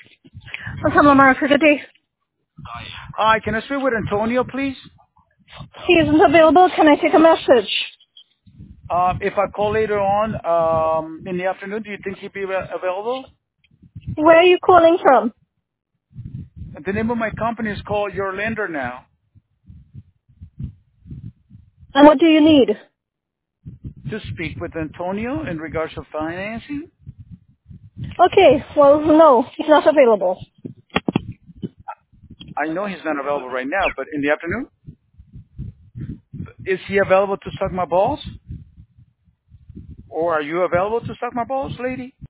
Hello, America. Good day. Hi, can I speak with Antonio, please? He isn't available. Can I take a message? If I call later on in the afternoon, do you think he'd be available? Where are you calling from? The name of my company is called Your Lender Now. And what do you need? To speak with Antonio in regards to financing. Okay. Well, no, he's not available. I know he's not available right now, but in the afternoon? Is he available to suck my balls? Or are you available to suck my balls, lady?